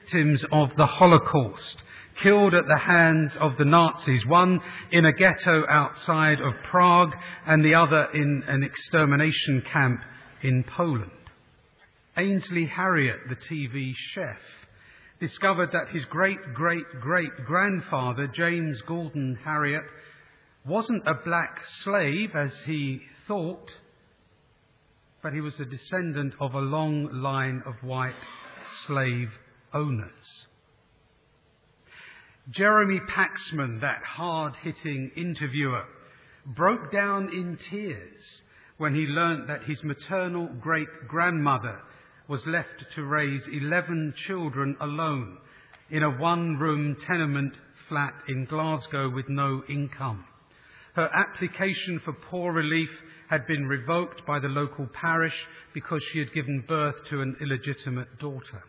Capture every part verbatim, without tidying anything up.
victims of the Holocaust, killed at the hands of the Nazis, one in a ghetto outside of Prague and the other in an extermination camp in Poland. Ainsley Harriott, the T V chef, discovered that his great-great-great-grandfather, James Gordon Harriott, wasn't a black slave as he thought, but he was a descendant of a long line of white slave owners. Jeremy Paxman, that hard-hitting interviewer, broke down in tears when he learnt that his maternal great-grandmother was left to raise eleven children alone in a one-room tenement flat in Glasgow with no income. Her application for poor relief had been revoked by the local parish because she had given birth to an illegitimate daughter.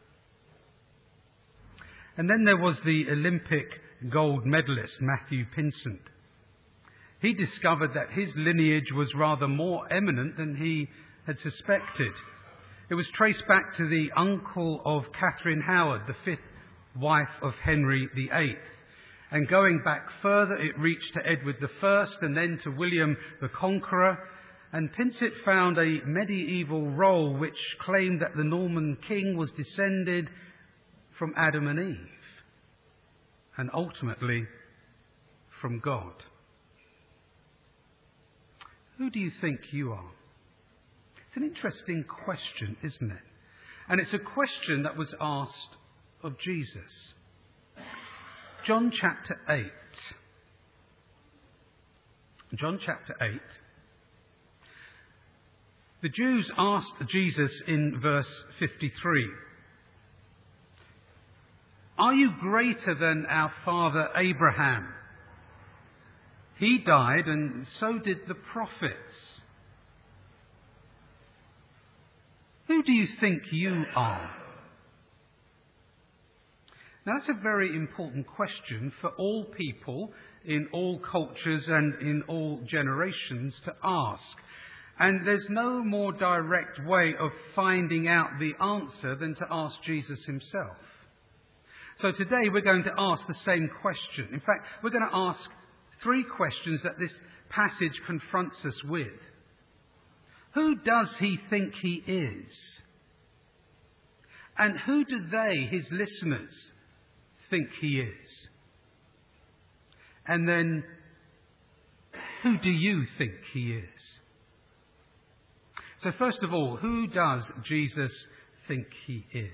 And then there was the Olympic gold medalist, Matthew Pinsent. He discovered that his lineage was rather more eminent than he had suspected. It was traced back to the uncle of Catherine Howard, the fifth wife of Henry the Eighth. And going back further, it reached to Edward the First and then to William the Conqueror. And Pinsent found a medieval roll which claimed that the Norman king was descended from Adam and Eve, and ultimately from God. Who do you think you are? It's an interesting question, isn't it? And it's a question that was asked of Jesus. John chapter eight. John chapter eight. The Jews asked Jesus in verse fifty-three, "Are you greater than our father Abraham? He died, and so did the prophets. Who do you think you are?" Now, that's a very important question for all people in all cultures and in all generations to ask. And there's no more direct way of finding out the answer than to ask Jesus himself. So today we're going to ask the same question. In fact, we're going to ask three questions that this passage confronts us with. Who does he think he is? And who do they, his listeners, think he is? And then, who do you think he is? So first of all, who does Jesus think he is?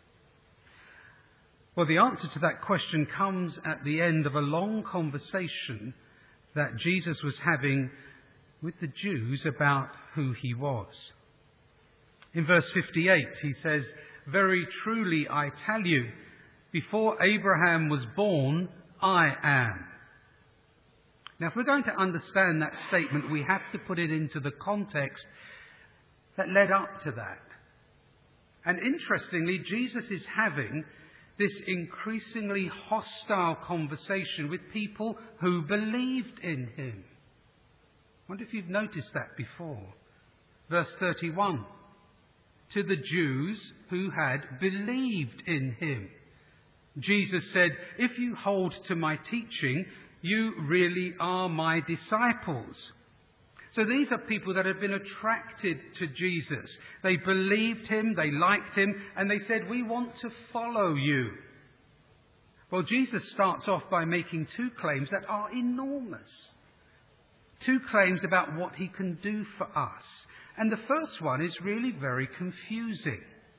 Well, the answer to that question comes at the end of a long conversation that Jesus was having with the Jews about who he was. In verse fifty-eight, he says, "Very truly I tell you, before Abraham was born, I am." Now, if we're going to understand that statement, we have to put it into the context that led up to that. And interestingly, Jesus is having this increasingly hostile conversation with people who believed in him. I wonder if you've noticed that before. Verse thirty-one. To the Jews who had believed in him, Jesus said, "If you hold to my teaching, you really are my disciples." So these are people that have been attracted to Jesus. They believed him, they liked him, and they said, "We want to follow you." Well, Jesus starts off by making two claims that are enormous. Two claims about what he can do for us. And the first one is really very confusing.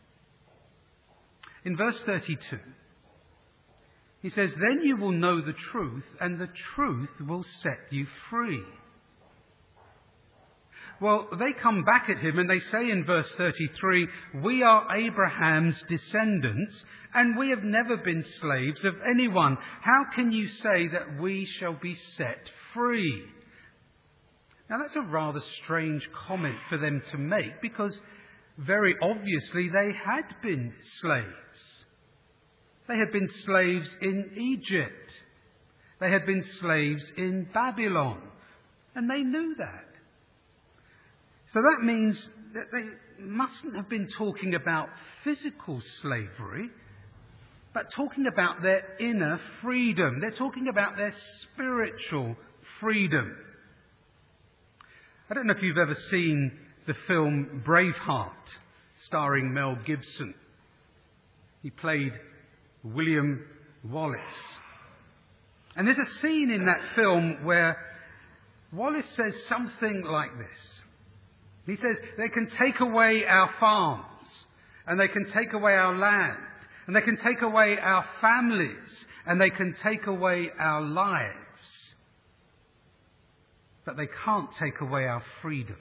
In verse thirty-two, he says, "Then you will know the truth, and the truth will set you free." Well, they come back at him and they say in verse thirty-three, "We are Abraham's descendants, and we have never been slaves of anyone. How can you say that we shall be set free?" Now, that's a rather strange comment for them to make, because very obviously they had been slaves. They had been slaves in Egypt. They had been slaves in Babylon. And they knew that. So that means that they mustn't have been talking about physical slavery, but talking about their inner freedom. They're talking about their spiritual freedom. I don't know if you've ever seen the film Braveheart, starring Mel Gibson. He played William Wallace. And there's a scene in that film where Wallace says something like this. He says, they can take away our farms, and they can take away our land, and they can take away our families, and they can take away our lives. But they can't take away our freedom.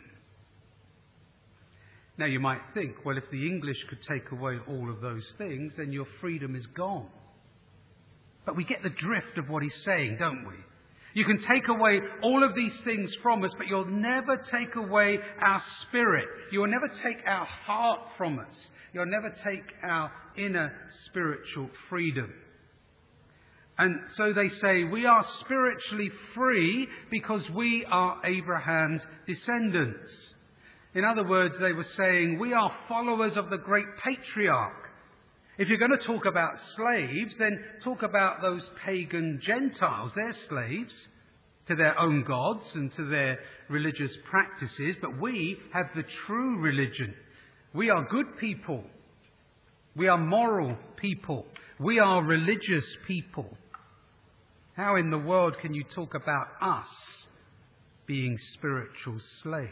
Now you might think, well, if the English could take away all of those things, then your freedom is gone. But we get the drift of what he's saying, don't we? You can take away all of these things from us, but you'll never take away our spirit. You'll never take our heart from us. You'll never take our inner spiritual freedom. And so they say, we are spiritually free because we are Abraham's descendants. In other words, they were saying, we are followers of the great patriarch. If you're going to talk about slaves, then talk about those pagan Gentiles. They're slaves to their own gods and to their religious practices, but we have the true religion. We are good people. We are moral people. We are religious people. How in the world can you talk about us being spiritual slaves?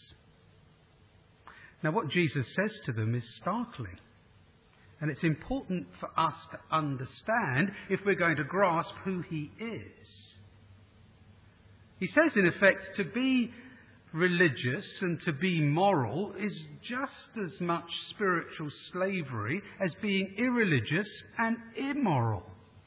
Now, what Jesus says to them is startling. And it's important for us to understand if we're going to grasp who he is. He says, in effect, to be religious and to be moral is just as much spiritual slavery as being irreligious and immoral.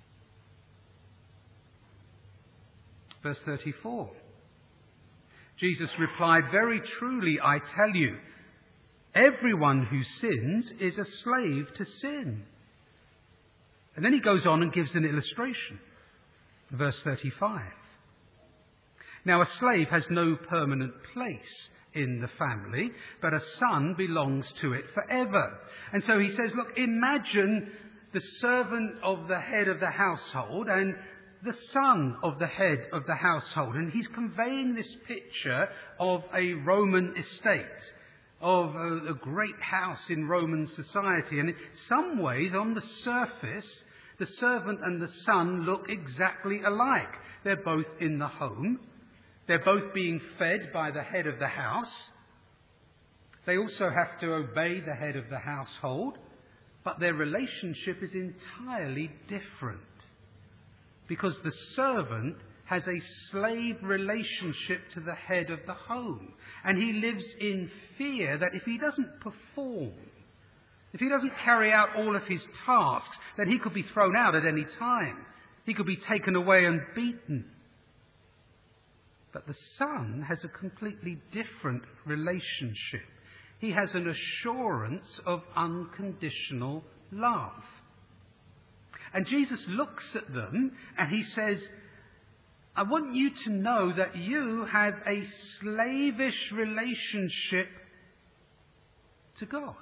Verse thirty-four. Jesus replied, very truly, I tell you, everyone who sins is a slave to sin. And then he goes on and gives an illustration. Verse thirty-five. Now a slave has no permanent place in the family, but a son belongs to it forever. And so he says, look, imagine the servant of the head of the household and the son of the head of the household. And he's conveying this picture of a Roman estate, of a, a great house in Roman society. And in some ways, on the surface, the servant and the son look exactly alike. They're both in the home. They're both being fed by the head of the house. They also have to obey the head of the household. But their relationship is entirely different. Because the servant has a slave relationship to the head of the home. And he lives in fear that if he doesn't perform, if he doesn't carry out all of his tasks, then he could be thrown out at any time. He could be taken away and beaten. But the son has a completely different relationship. He has an assurance of unconditional love. And Jesus looks at them and he says, I want you to know that you have a slavish relationship to God.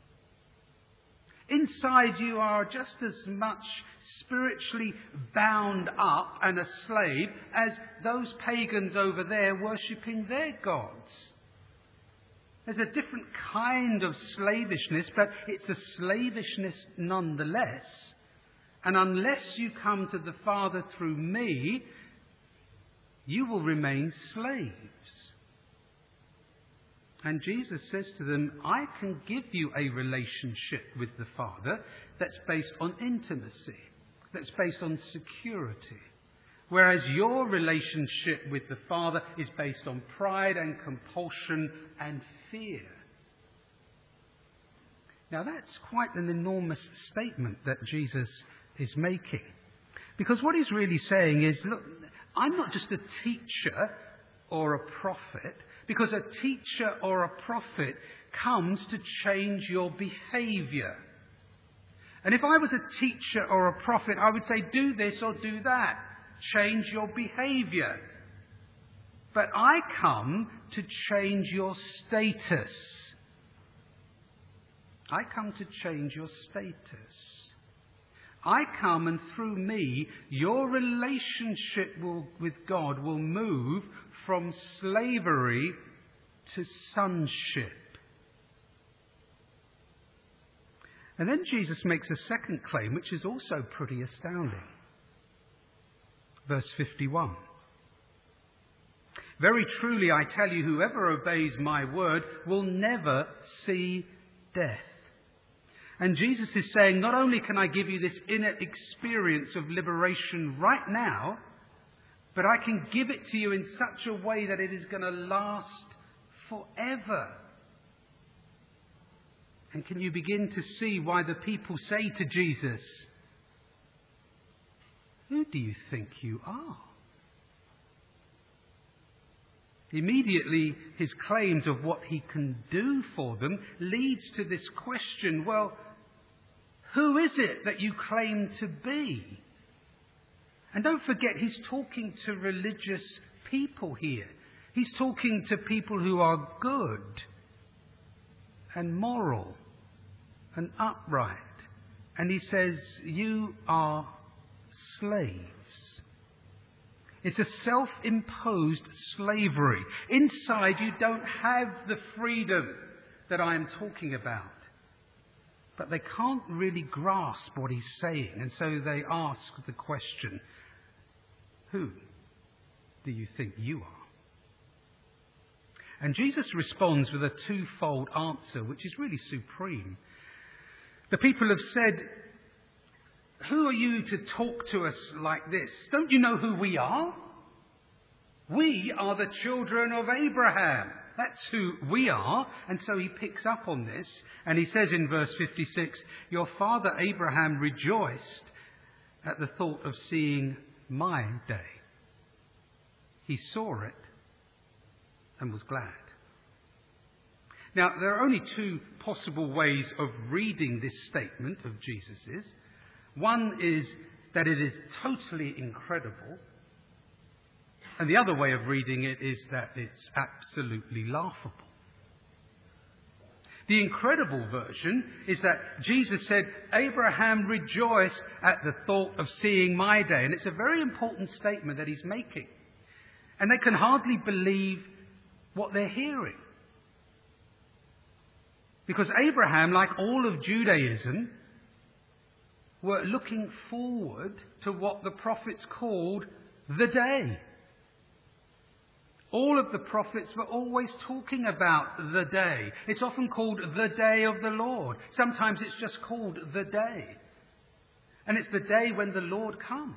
Inside you are just as much spiritually bound up and a slave as those pagans over there worshipping their gods. There's a different kind of slavishness, but it's a slavishness nonetheless. And unless you come to the Father through me, you will remain slaves. And Jesus says to them, I can give you a relationship with the Father that's based on intimacy, that's based on security. Whereas your relationship with the Father is based on pride and compulsion and fear. Now that's quite an enormous statement that Jesus is making. Because what he's really saying is, look, I'm not just a teacher or a prophet, because a teacher or a prophet comes to change your behaviour. And if I was a teacher or a prophet, I would say, do this or do that. Change your behaviour. But I come to change your status. I come to change your status. I come, and through me, your relationship will, with God will move from slavery to sonship. And then Jesus makes a second claim, which is also pretty astounding. Verse fifty-one. Very truly, I tell you, whoever obeys my word will never see death. And Jesus is saying, not only can I give you this inner experience of liberation right now, but I can give it to you in such a way that it is going to last forever. And can you begin to see why the people say to Jesus, who do you think you are? Immediately, his claims of what he can do for them leads to this question, well, who is it that you claim to be? And don't forget, he's talking to religious people here. He's talking to people who are good and moral and upright. And he says, you are slaves. It's a self-imposed slavery. Inside, you don't have the freedom that I am talking about. But they can't really grasp what he's saying. And so they ask the question, who do you think you are? And Jesus responds with a twofold answer, which is really supreme. The people have said, who are you to talk to us like this? Don't you know who we are? We are the children of Abraham. That's who we are. And so he picks up on this and he says in verse fifty-six, your father Abraham rejoiced at the thought of seeing my day. He saw it and was glad. Now, there are only two possible ways of reading this statement of Jesus's. One is that it is totally incredible. And the other way of reading it is that it's absolutely laughable. The incredible version is that Jesus said, Abraham rejoiced at the thought of seeing my day. And it's a very important statement that he's making. And they can hardly believe what they're hearing. Because Abraham, like all of Judaism, were looking forward to what the prophets called the day. All of the prophets were always talking about the day. It's often called the day of the Lord. Sometimes it's just called the day. And it's the day when the Lord comes.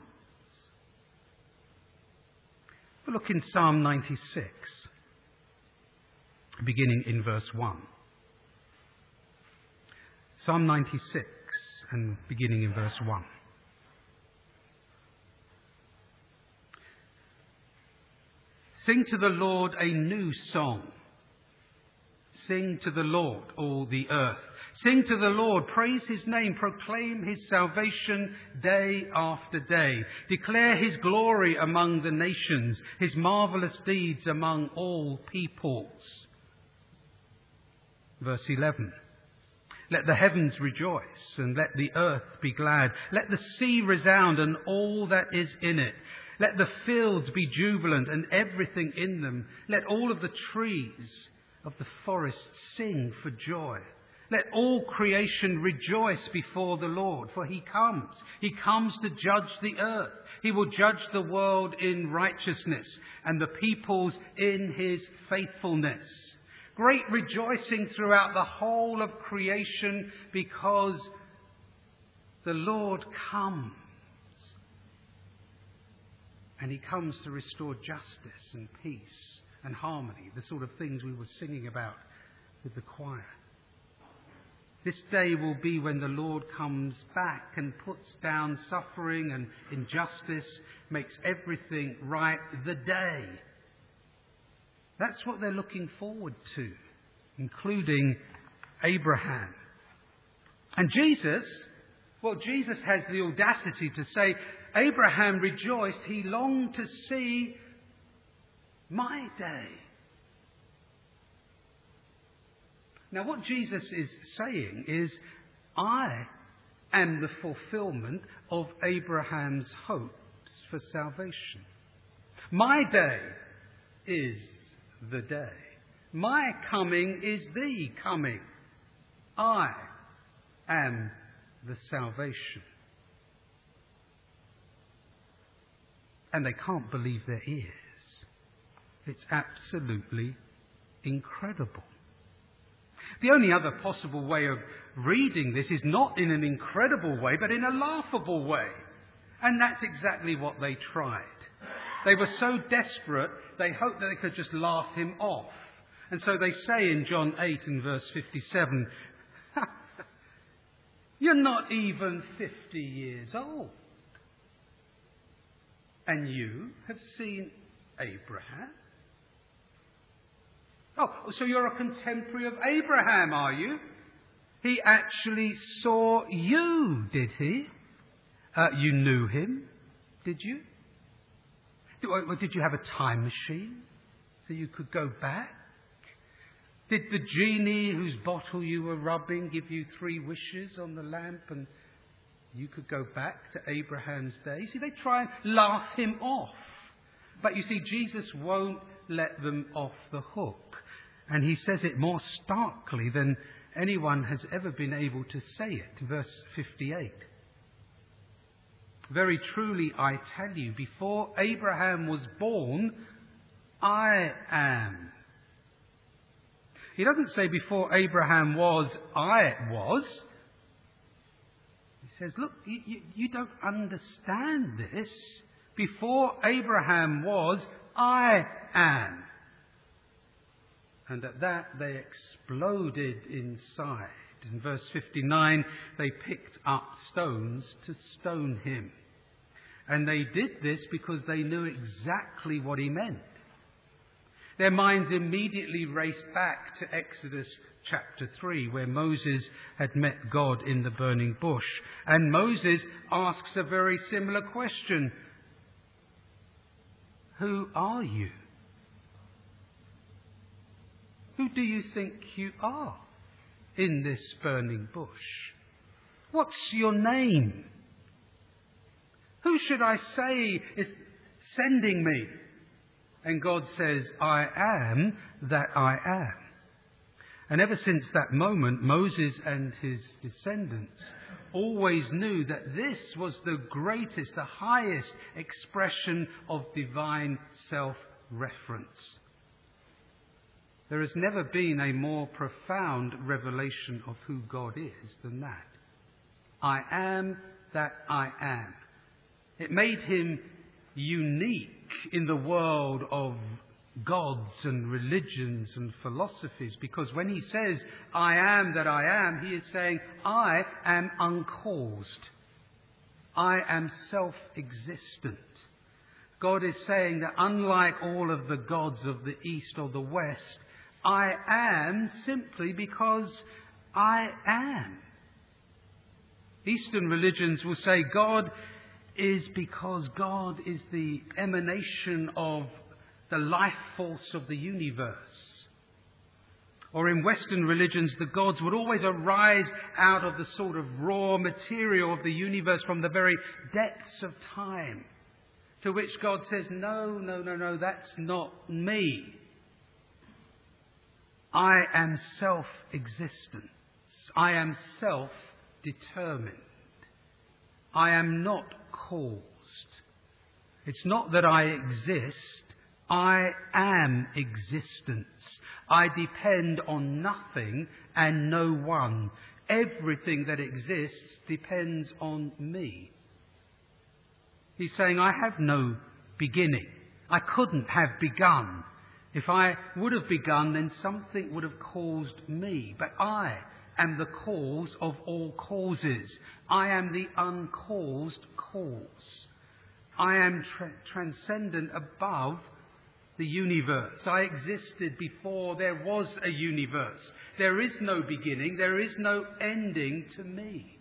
We'll look in Psalm ninety-six, beginning in verse one. Psalm ninety-six, and beginning in verse one. Sing to the Lord a new song. Sing to the Lord, all the earth. Sing to the Lord, praise his name, proclaim his salvation day after day. Declare his glory among the nations, his marvelous deeds among all peoples. Verse eleven. Let the heavens rejoice, and let the earth be glad. Let the sea resound, and all that is in it. Let the fields be jubilant, and everything in them. Let all of the trees of the forest sing for joy. Let all creation rejoice before the Lord, for he comes. He comes to judge the earth. He will judge the world in righteousness, and the peoples in his faithfulness. Great rejoicing throughout the whole of creation, because the Lord comes. And he comes to restore justice and peace and harmony, the sort of things we were singing about with the choir. This day will be when the Lord comes back and puts down suffering and injustice, makes everything right. The day. That's what they're looking forward to, including Abraham. And Jesus, well, Jesus has the audacity to say, Abraham rejoiced, he longed to see my day. Now, what Jesus is saying is, I am the fulfillment of Abraham's hopes for salvation. My day is the day. My coming is the coming. I am the salvation. And they can't believe their ears. It's absolutely incredible. The only other possible way of reading this is not in an incredible way, but in a laughable way. And that's exactly what they tried. They were so desperate, they hoped that they could just laugh him off. And so they say in John eight and verse fifty-seven, you're not even fifty years old. And you have seen Abraham? Oh, so you're a contemporary of Abraham, are you? He actually saw you, did he? Uh, you knew him, did you? Did you have a time machine so you could go back? Did the genie whose bottle you were rubbing give you three wishes on the lamp and you could go back to Abraham's day? See, they try and laugh him off. But you see, Jesus won't let them off the hook. And he says it more starkly than anyone has ever been able to say it. Verse fifty-eight. Very truly I tell you, before Abraham was born, I am. He doesn't say before Abraham was, I was. He says, look, you, you, you don't understand this. Before Abraham was, I am. And at that they exploded inside. In verse fifty-nine, they picked up stones to stone him. And they did this because they knew exactly what he meant. Their minds immediately raced back to Exodus chapter three, where Moses had met God in the burning bush. And Moses asks a very similar question. Who are you? Who do you think you are in this burning bush? What's your name? Who should I say is sending me? And God says, I am that I am. And ever since that moment, Moses and his descendants always knew that this was the greatest, the highest expression of divine self-reference. There has never been a more profound revelation of who God is than that. I am that I am. It made him unique in the world of gods and religions and philosophies, because when he says, I am that I am, he is saying, I am uncaused. I am self-existent. God is saying that unlike all of the gods of the East or the West, I am simply because I am. Eastern religions will say God is because God is the emanation of the life force of the universe. Or in Western religions, the gods would always arise out of the sort of raw material of the universe from the very depths of time. To which God says, no, no, no, no, that's not me. I am self-existent. I am self-determined. I am not caused. It's not that I exist. I am existence. I depend on nothing and no one. Everything that exists depends on me. He's saying, I have no beginning. I couldn't have begun. If I would have begun, then something would have caused me. But I am the cause of all causes. I am the uncaused cause. I am tra- transcendent above the universe. I existed before there was a universe. There is no beginning. There is no ending to me.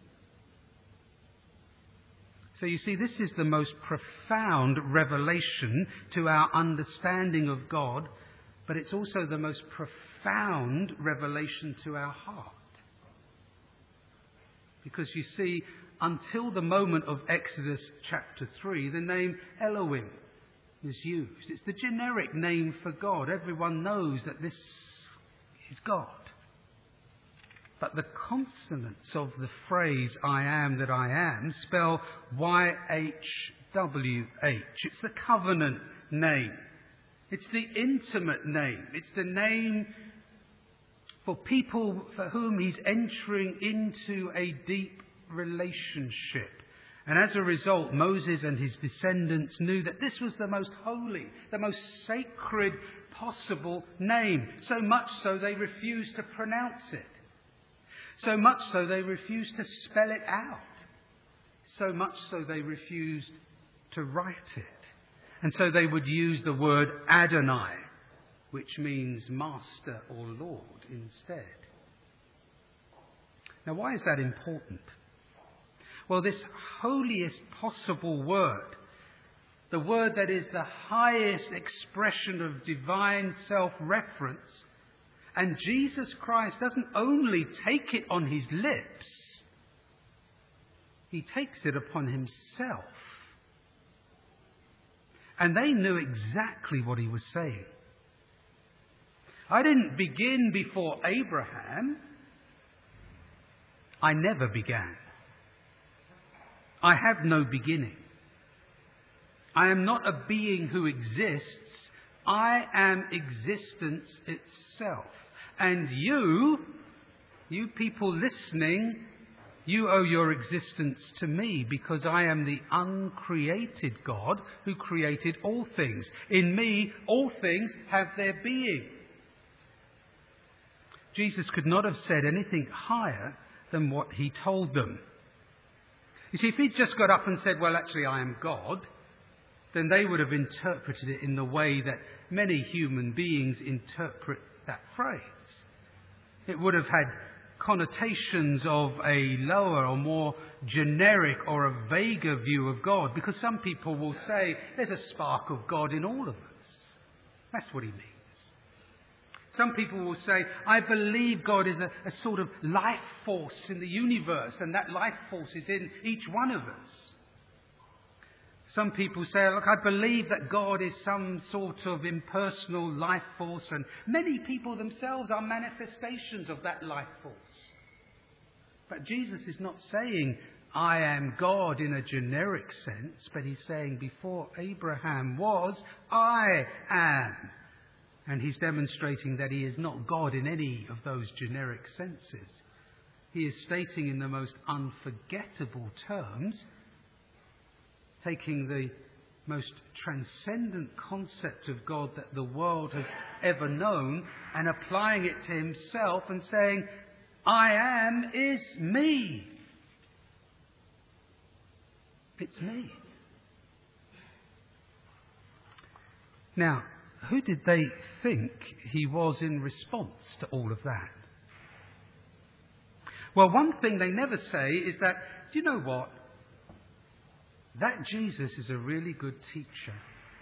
So you see, this is the most profound revelation to our understanding of God, but it's also the most profound revelation to our heart. Because you see, until the moment of Exodus chapter three, the name Elohim is used. It's the generic name for God. Everyone knows that this is God. But the consonants of the phrase I am that I am spell Y H W H. It's the covenant name. It's the intimate name. It's the name for people for whom he's entering into a deep relationship. And as a result, Moses and his descendants knew that this was the most holy, the most sacred possible name. So much so they refused to pronounce it. So much so they refused to spell it out. So much so they refused to write it. And so they would use the word Adonai, which means master or Lord instead. Now, why is that important? Well, this holiest possible word, the word that is the highest expression of divine self-reference, and Jesus Christ doesn't only take it on his lips, he takes it upon himself. And they knew exactly what he was saying. I didn't begin before Abraham. I never began. I have no beginning. I am not a being who exists. I am existence itself. And you, you people listening, you owe your existence to me because I am the uncreated God who created all things. In me, all things have their being. Jesus could not have said anything higher than what he told them. You see, if he'd just got up and said, well, actually, I am God, then they would have interpreted it in the way that many human beings interpret that phrase. It would have had connotations of a lower or more generic or a vaguer view of God, because some people will say there's a spark of God in all of us. That's what he means. Some people will say, I believe God is a, a sort of life force in the universe, and that life force is in each one of us. Some people say, look, I believe that God is some sort of impersonal life force, and many people themselves are manifestations of that life force. But Jesus is not saying, I am God in a generic sense, but he's saying, before Abraham was, I am. And he's demonstrating that he is not God in any of those generic senses. He is stating in the most unforgettable terms, taking the most transcendent concept of God that the world has ever known and applying it to himself and saying, I am is me. It's me. Now, who did they think he was in response to all of that? Well, one thing they never say is that, do you know what? That Jesus is a really good teacher.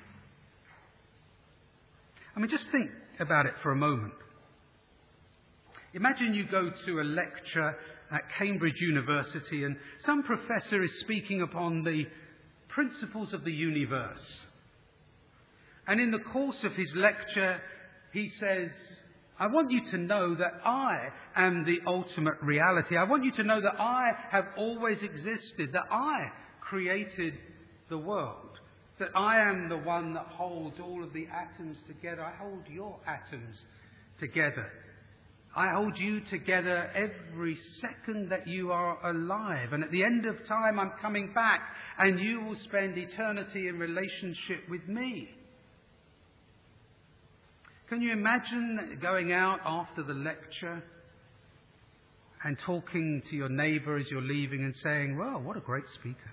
I mean, just think about it for a moment. Imagine you go to a lecture at Cambridge University and some professor is speaking upon the principles of the universe. And in the course of his lecture, he says, I want you to know that I am the ultimate reality. I want you to know that I have always existed, that I created the world, that I am the one that holds all of the atoms together. I hold your atoms together. I hold you together every second that you are alive. And at the end of time, I'm coming back and you will spend eternity in relationship with me. Can you imagine going out after the lecture and talking to your neighbour as you're leaving and saying, well, what a great speaker.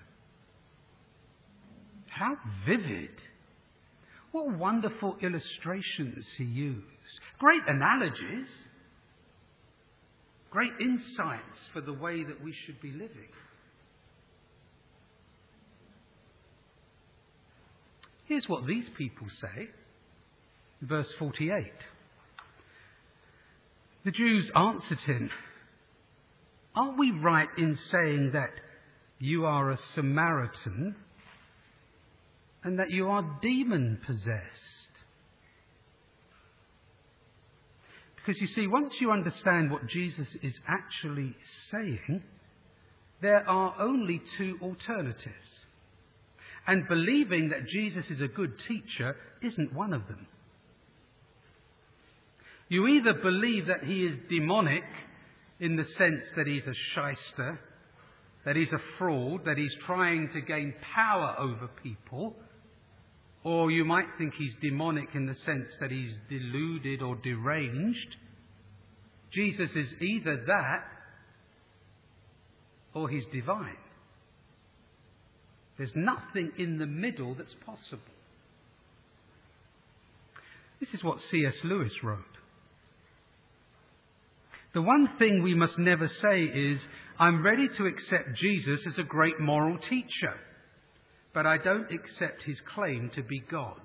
How vivid. What wonderful illustrations he used. Great analogies. Great insights for the way that we should be living. Here's what these people say. Verse forty-eight. The Jews answered him, aren't we right in saying that you are a Samaritan and that you are demon-possessed. Because you see, once you understand what Jesus is actually saying, there are only two alternatives. And believing that Jesus is a good teacher isn't one of them. You either believe that he is demonic in the sense that he's a shyster, that he's a fraud, that he's trying to gain power over people, or you might think he's demonic in the sense that he's deluded or deranged. Jesus is either that or he's divine. There's nothing in the middle that's possible. This is what C S Lewis wrote. The one thing we must never say is, I'm ready to accept Jesus as a great moral teacher, but I don't accept his claim to be God.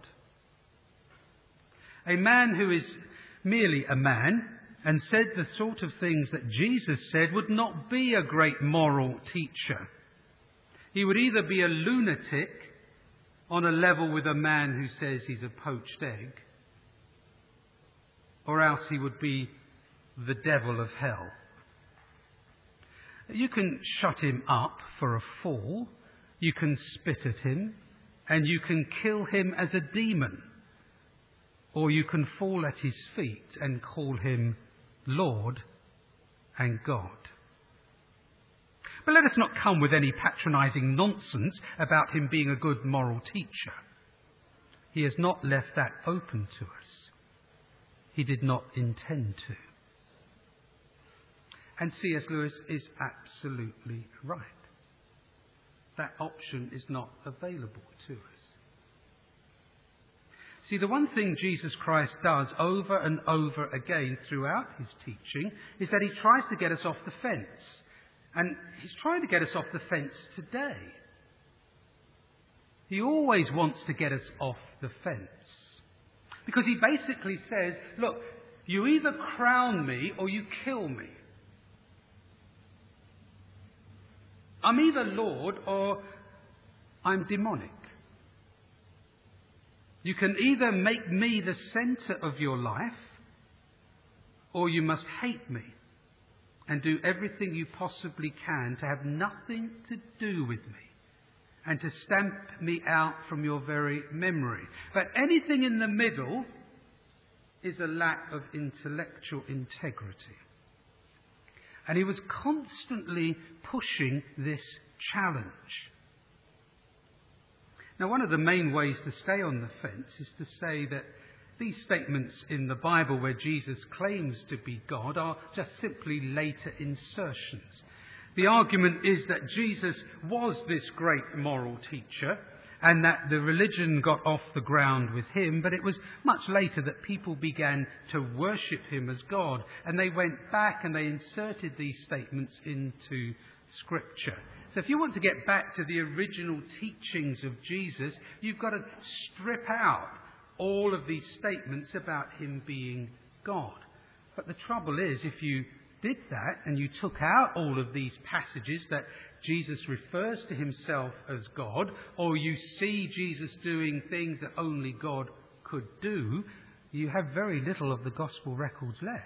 A man who is merely a man and said the sort of things that Jesus said would not be a great moral teacher. He would either be a lunatic on a level with a man who says he's a poached egg, or else he would be the devil of hell. You can shut him up for a fall, you can spit at him, and you can kill him as a demon, or you can fall at his feet and call him Lord and God. But let us not come with any patronising nonsense about him being a good moral teacher. He has not left that open to us. He did not intend to. And C S Lewis is absolutely right. That option is not available to us. See, the one thing Jesus Christ does over and over again throughout his teaching is that he tries to get us off the fence. And he's trying to get us off the fence today. He always wants to get us off the fence. Because he basically says, look, you either crown me or you kill me. I'm either Lord or I'm demonic. You can either make me the centre of your life or you must hate me and do everything you possibly can to have nothing to do with me and to stamp me out from your very memory. But anything in the middle is a lack of intellectual integrity. And he was constantly pushing this challenge. Now, one of the main ways to stay on the fence is to say that these statements in the Bible where Jesus claims to be God are just simply later insertions. The argument is that Jesus was this great moral teacher and that the religion got off the ground with him, but it was much later that people began to worship him as God, and they went back and they inserted these statements into Scripture. So if you want to get back to the original teachings of Jesus, you've got to strip out all of these statements about him being God. But the trouble is, if you did that and you took out all of these passages that Jesus refers to himself as God, or you see Jesus doing things that only God could do, you have very little of the gospel records left.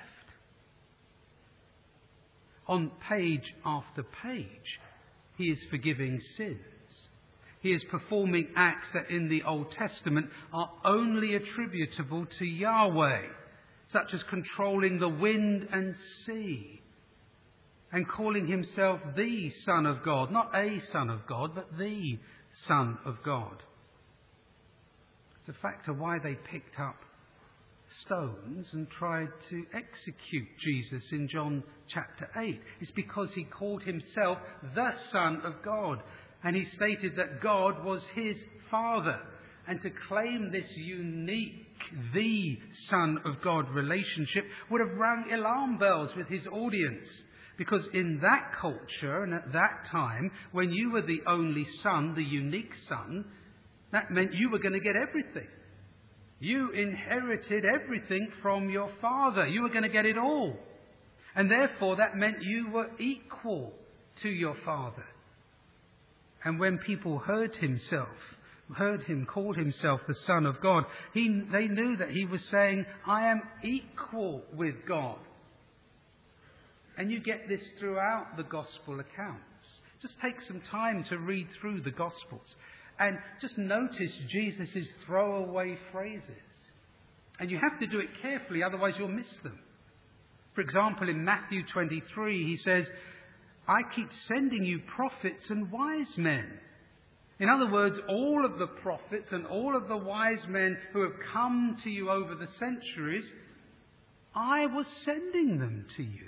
On page after page, he is forgiving sins. He is performing acts that in the Old Testament are only attributable to Yahweh, such as controlling the wind and sea, and calling himself the Son of God, not a Son of God, but the Son of God. It's a factor why they picked up stones and tried to execute Jesus in John chapter eight. It's because he called himself the Son of God. And he stated that God was his Father. And to claim this unique, the Son of God relationship would have rung alarm bells with his audience. Because in that culture and at that time, when you were the only son, the unique son, that meant you were going to get everything. You inherited everything from your father. You were going to get it all. And therefore that meant you were equal to your father. And when people heard himself, heard him call himself the Son of God, he, they knew that he was saying, I am equal with God. And you get this throughout the Gospel accounts. Just take some time to read through the Gospels and just notice Jesus' throwaway phrases. And you have to do it carefully, otherwise you'll miss them. For example, in Matthew twenty-three, he says, I keep sending you prophets and wise men. In other words, all of the prophets and all of the wise men who have come to you over the centuries, I was sending them to you.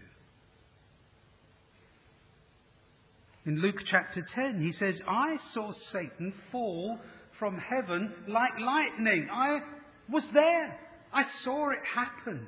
In Luke chapter ten, he says, I saw Satan fall from heaven like lightning. I was there. I saw it happen.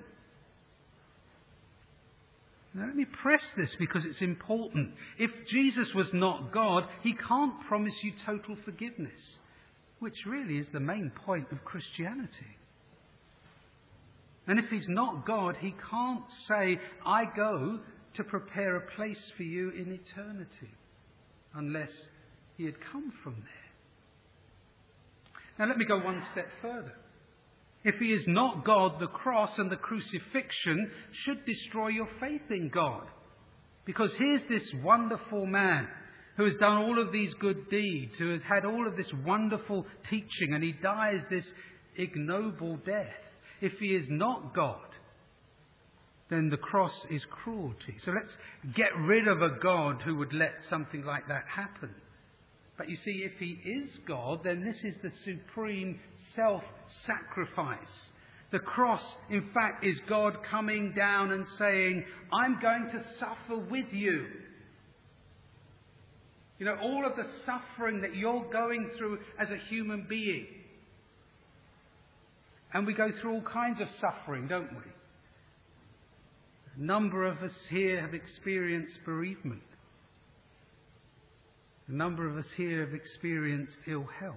Now let me press this because it's important. If Jesus was not God, he can't promise you total forgiveness, which really is the main point of Christianity. And if he's not God, he can't say, I go to prepare a place for you in eternity, unless he had come from there. Now let me go one step further. If he is not God, the cross and the crucifixion should destroy your faith in God. Because here's this wonderful man who has done all of these good deeds, who has had all of this wonderful teaching, and he dies this ignoble death. If he is not God, then the cross is cruelty. So let's get rid of a God who would let something like that happen. But you see, if he is God, then this is the supreme self-sacrifice. The cross, in fact, is God coming down and saying, I'm going to suffer with you. You know, all of the suffering that you're going through as a human being. And we go through all kinds of suffering, don't we? A number of us here have experienced bereavement. A number of us here have experienced ill health.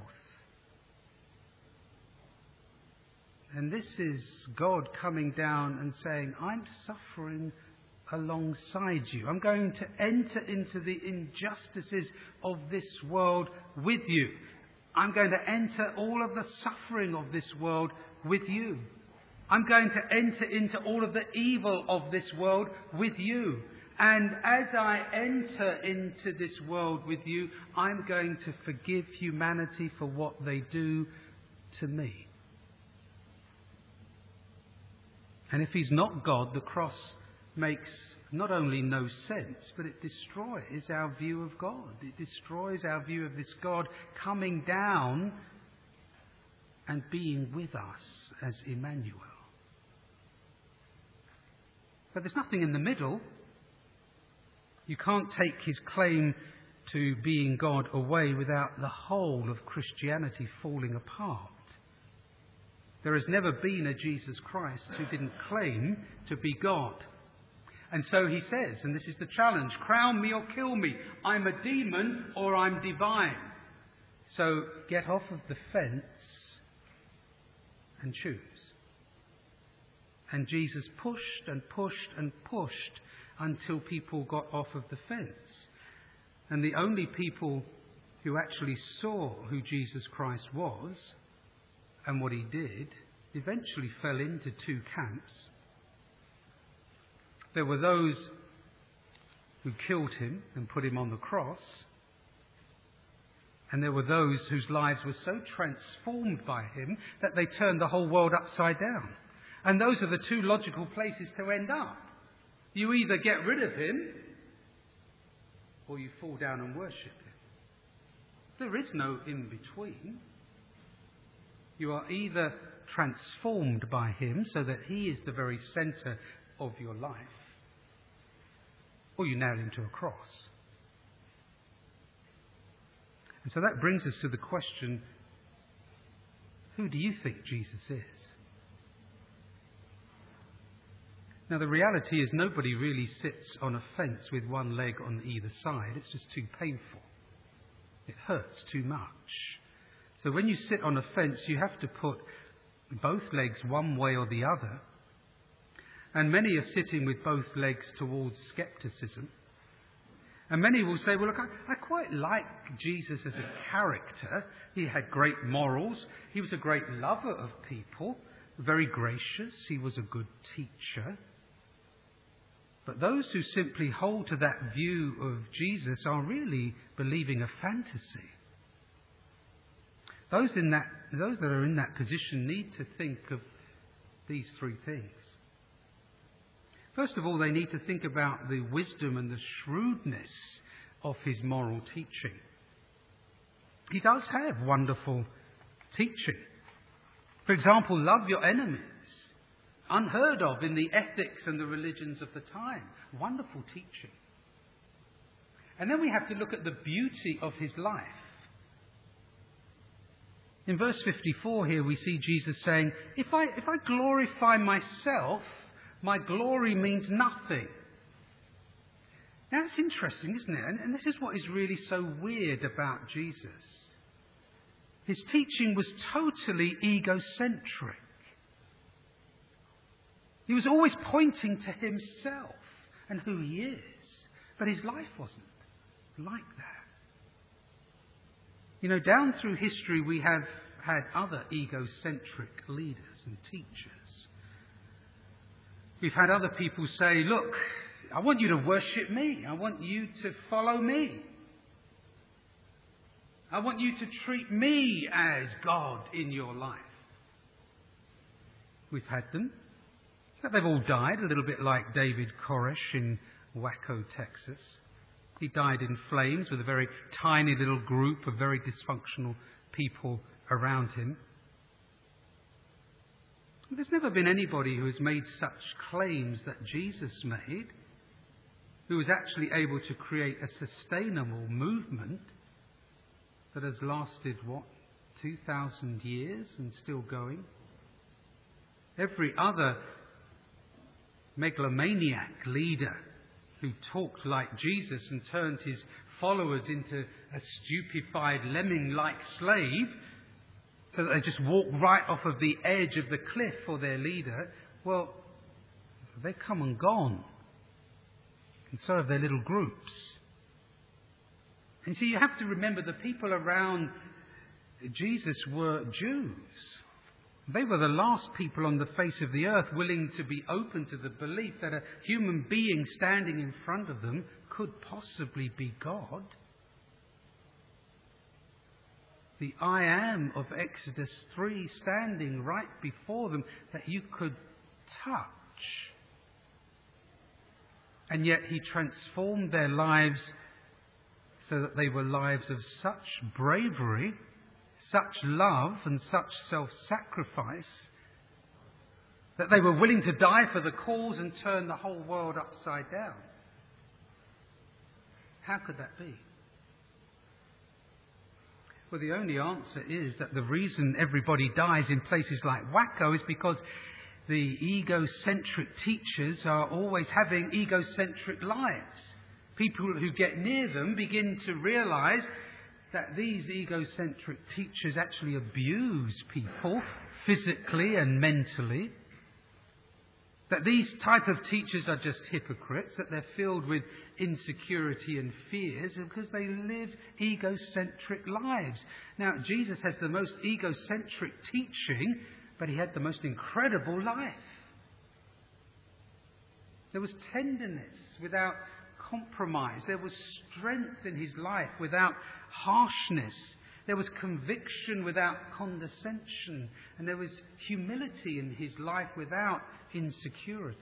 And this is God coming down and saying, I'm suffering alongside you. I'm going to enter into the injustices of this world with you. I'm going to enter all of the suffering of this world with you. I'm going to enter into all of the evil of this world with you. And as I enter into this world with you, I'm going to forgive humanity for what they do to me. And if he's not God, the cross makes not only no sense, but it destroys our view of God. It destroys our view of this God coming down and being with us as Emmanuel. But there's nothing in the middle. You can't take his claim to being God away without the whole of Christianity falling apart. There has never been a Jesus Christ who didn't claim to be God. And so he says, and this is the challenge, crown me or kill me. I'm a demon or I'm divine. So get off of the fence and choose. And Jesus pushed and pushed and pushed until people got off of the fence. And the only people who actually saw who Jesus Christ was and what he did eventually fell into two camps. There were those who killed him and put him on the cross. And there were those whose lives were so transformed by him that they turned the whole world upside down. And those are the two logical places to end up. You either get rid of him or you fall down and worship him. There is no in between. You are either transformed by him so that he is the very centre of your life, or you nail him to a cross. And so that brings us to the question, who do you think Jesus is? Now the reality is nobody really sits on a fence with one leg on either side. It's just too painful. It hurts too much. So when you sit on a fence, you have to put both legs one way or the other. And many are sitting with both legs towards scepticism. And many will say, well, look, I, I quite like Jesus as a character. He had great morals. He was a great lover of people, very gracious. He was a good teacher. But those who simply hold to that view of Jesus are really believing a fantasy. Those in that, those that are in that position need to think of these three things. First of all, they need to think about the wisdom and the shrewdness of his moral teaching. He does have wonderful teaching. For example, love your enemies. Unheard of in the ethics and the religions of the time. Wonderful teaching. And then we have to look at the beauty of his life. In verse fifty-four here we see Jesus saying, if I, if I glorify myself, my glory means nothing. Now it's interesting, isn't it? And, and this is what is really so weird about Jesus. His teaching was totally egocentric. He was always pointing to himself and who he is. But his life wasn't like that. You know, down through history we have had other egocentric leaders and teachers. We've had other people say, look, I want you to worship me. I want you to follow me. I want you to treat me as God in your life. We've had them. But they've all died, a little bit like David Koresh in Waco, Texas. He died in flames with a very tiny little group of very dysfunctional people around him. There's never been anybody who has made such claims that Jesus made, who was actually able to create a sustainable movement that has lasted, what, two thousand years and still going? Every other megalomaniac leader who talked like Jesus and turned his followers into a stupefied lemming-like slave so that they just walk right off of the edge of the cliff for their leader, well, they've come and gone. And so have their little groups. And so you have to remember the people around Jesus were Jews. They were the last people on the face of the earth willing to be open to the belief that a human being standing in front of them could possibly be God. The I am of Exodus three standing right before them that you could touch. And yet he transformed their lives so that they were lives of such bravery, such love and such self-sacrifice that they were willing to die for the cause and turn the whole world upside down. How could that be? Well, the only answer is that the reason everybody dies in places like Waco is because the egocentric teachers are always having egocentric lives. People who get near them begin to realize that these egocentric teachers actually abuse people physically and mentally. That these type of teachers are just hypocrites, that they're filled with insecurity and fears because they live egocentric lives. Now, Jesus has the most egocentric teaching, but he had the most incredible life. There was tenderness without compromise. There was strength in his life without harshness. There was conviction without condescension. And there was humility in his life without insecurity.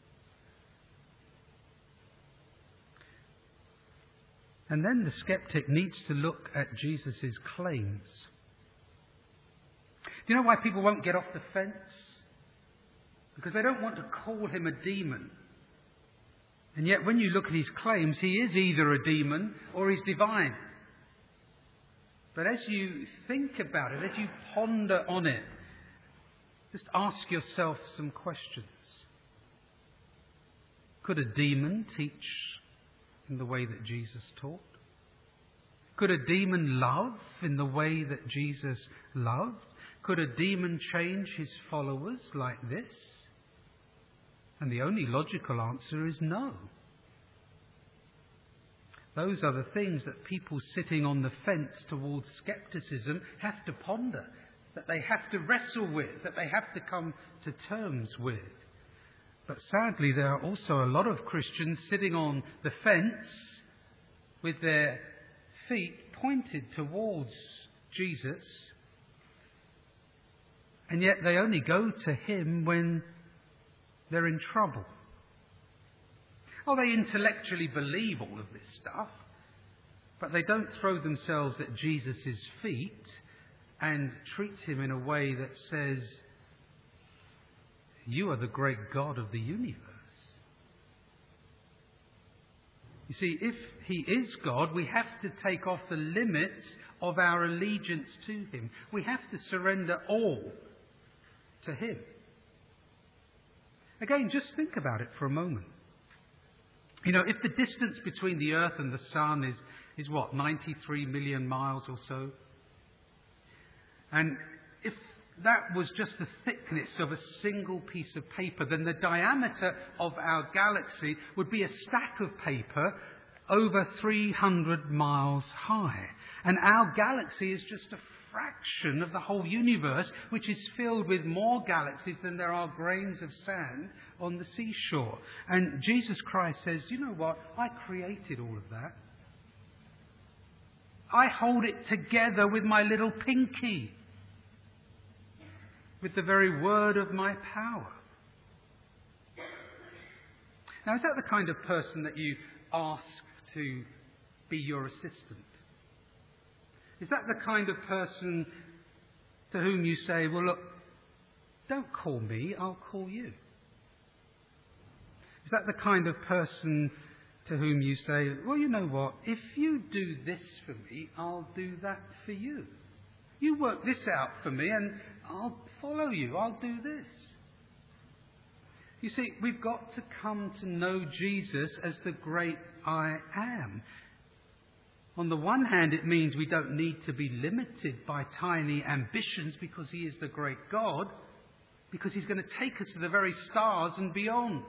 And then the skeptic needs to look at Jesus' claims. Do you know why people won't get off the fence? Because they don't want to call him a demon. And yet when you look at his claims, he is either a demon or he's divine. But as you think about it, as you ponder on it, just ask yourself some questions. Could a demon teach in the way that Jesus taught? Could a demon love in the way that Jesus loved? Could a demon change his followers like this? And the only logical answer is no. Those are the things that people sitting on the fence towards scepticism have to ponder, that they have to wrestle with, that they have to come to terms with. But sadly, there are also a lot of Christians sitting on the fence with their feet pointed towards Jesus, and yet they only go to him when they're in trouble. Oh, they intellectually believe all of this stuff, but they don't throw themselves at Jesus' feet and treat him in a way that says, "You are the great God of the universe." You see, if he is God, we have to take off the limits of our allegiance to him. We have to surrender all to him. Again, just think about it for a moment. You know, if the distance between the earth and the sun is, is what, ninety-three million miles or so? And if that was just the thickness of a single piece of paper, then the diameter of our galaxy would be a stack of paper over three hundred miles high. And our galaxy is just a fraction of the whole universe, which is filled with more galaxies than there are grains of sand on the seashore. And Jesus Christ says, you know what? I created all of that. I hold it together with my little pinky, with the very word of my power. Now, is that the kind of person that you ask to be your assistant? Is that the kind of person to whom you say, well, look, don't call me, I'll call you? Is that the kind of person to whom you say, well, you know what, if you do this for me, I'll do that for you. You work this out for me and I'll follow you, I'll do this. You see, we've got to come to know Jesus as the great I am. On the one hand, it means we don't need to be limited by tiny ambitions because he is the great God, because he's going to take us to the very stars and beyond,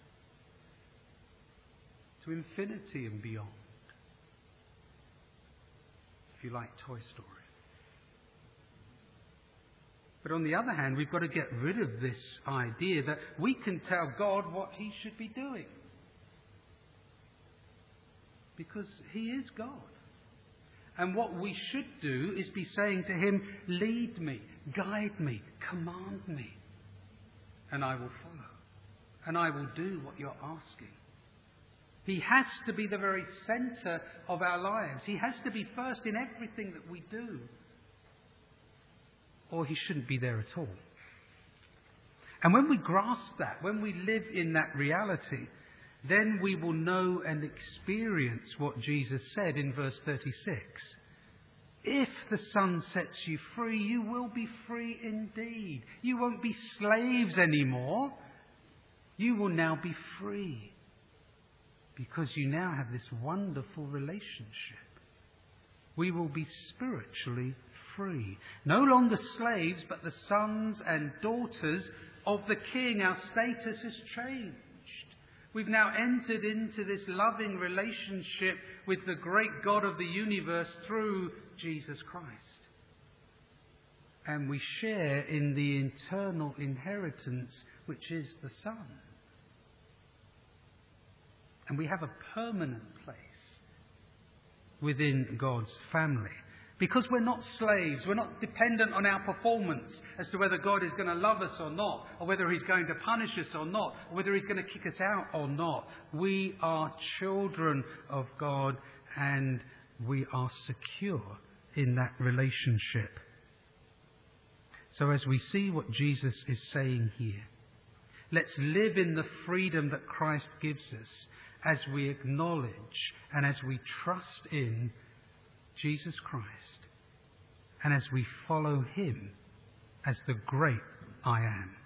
to infinity and beyond, if you like Toy Story. But on the other hand, we've got to get rid of this idea that we can tell God what he should be doing, because he is God. And what we should do is be saying to him, lead me, guide me, command me, and I will follow. And I will do what you're asking. He has to be the very centre of our lives. He has to be first in everything that we do, or he shouldn't be there at all. And when we grasp that, when we live in that reality, then we will know and experience what Jesus said in verse thirty-six. If the Son sets you free, you will be free indeed. You won't be slaves anymore. You will now be free, because you now have this wonderful relationship. We will be spiritually free. No longer slaves, but the sons and daughters of the King. Our status has changed. We've now entered into this loving relationship with the great God of the universe through Jesus Christ. And we share in the eternal inheritance, which is the Son. And we have a permanent place within God's family. Because we're not slaves, we're not dependent on our performance as to whether God is going to love us or not, or whether he's going to punish us or not, or whether he's going to kick us out or not. We are children of God, and we are secure in that relationship. So as we see what Jesus is saying here, let's live in the freedom that Christ gives us as we acknowledge and as we trust in Jesus Christ, and as we follow him as the great I am.